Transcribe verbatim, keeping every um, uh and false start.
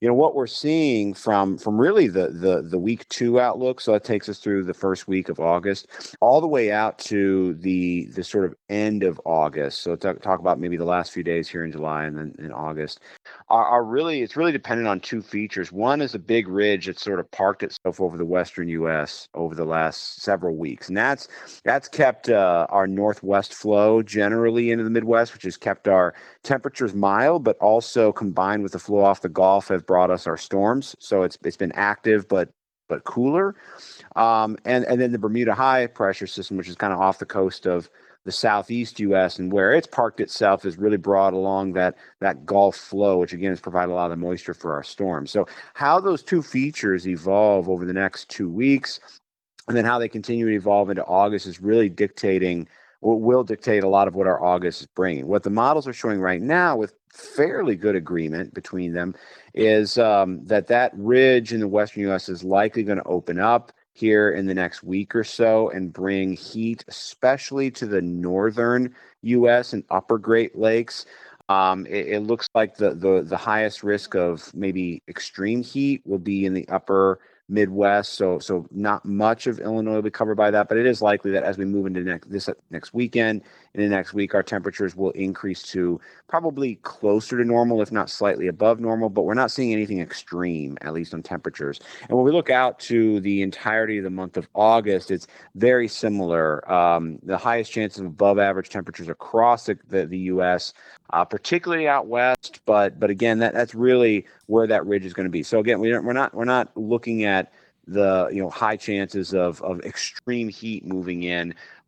you know, what we're seeing from from really the the the week two outlook. So that takes us through the first week of August, all the way out to the the sort of end of August. So talk, talk about maybe the last few days here in July and then in August are, are really it's really dependent on two features. One is a big ridge that sort of parked itself over the western U S over the last several weeks, and that's that's kept uh, our northwest flow generally into the Midwest, which has kept our temperatures mild, but also combined with the flow off the Gulf have brought us our storms. So it's it's been active, but but cooler. Um, and and then the Bermuda high pressure system, which is kind of off the coast of the southeast U S and where it's parked itself is really brought along that that Gulf flow, which again has provided a lot of the moisture for our storms. So how those two features evolve over the next two weeks, and then how they continue to evolve into August is really dictating what will dictate a lot of what our August is bringing. What the models are showing right now, with fairly good agreement between them, is um, that that ridge in the western U S is likely going to open up here in the next week or so and bring heat, especially to the northern U S and upper Great Lakes. Um, it, it looks like the, the the highest risk of maybe extreme heat will be in the upper Midwest. So so not much of Illinois will be covered by that, but it is likely that as we move into next this next weekend and the next week, our temperatures will increase to probably closer to normal, if not slightly above normal. But we're not seeing anything extreme, at least on temperatures. And when we look out to the entirety of the month of August, it's very similar. Um, the highest chances of above average temperatures across the, the, the U S, uh, particularly out west. But but again, that that's really where that ridge is going to be. So again, we don't, we're not we're not looking at the you know high chances of of extreme heat moving in.